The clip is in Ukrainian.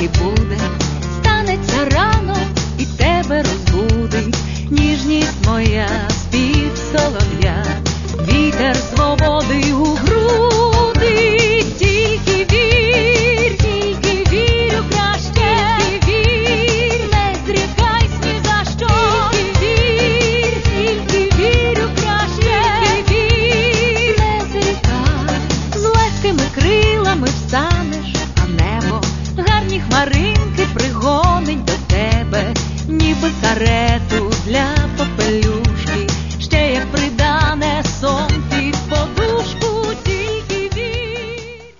і буде, станеться рано і тебе розбудить ніжність моя, спів солов'я, вітер свободи у грудях.